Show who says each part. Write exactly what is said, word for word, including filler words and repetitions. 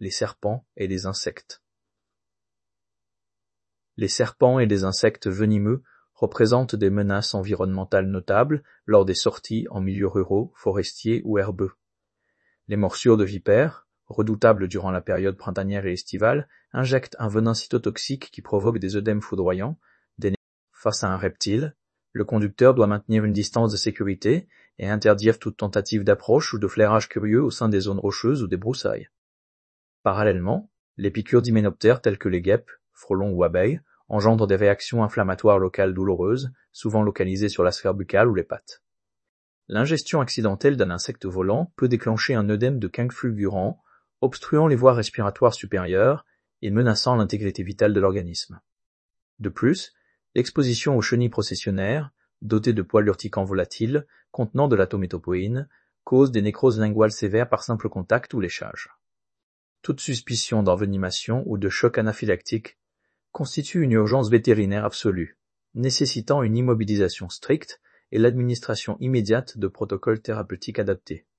Speaker 1: les serpents et les insectes. Les serpents et les insectes venimeux représentent des menaces environnementales notables lors des sorties en milieux ruraux, forestiers ou herbeux. Les morsures de vipères, redoutables durant la période printanière et estivale, injectent un venin cytotoxique qui provoque des œdèmes foudroyants. Des... Face à un reptile, le conducteur doit maintenir une distance de sécurité et interdire toute tentative d'approche ou de flairage curieux au sein des zones rocheuses ou des broussailles. Parallèlement, les piqûres d'hyménoptères telles que les guêpes, frelons ou abeilles engendrent des réactions inflammatoires locales douloureuses, souvent localisées sur la sphère buccale ou les pattes. L'ingestion accidentelle d'un insecte volant peut déclencher un œdème de quinque fulgurant, obstruant les voies respiratoires supérieures et menaçant l'intégrité vitale de l'organisme. De plus, l'exposition aux chenilles processionnaires, dotées de poils urticants volatiles contenant de l'atométopoïne, cause des nécroses linguales sévères par simple contact ou léchage. Toute suspicion d'envenimation ou de choc anaphylactique constitue une urgence vétérinaire absolue, nécessitant une immobilisation stricte et l'administration immédiate de protocoles thérapeutiques adaptés.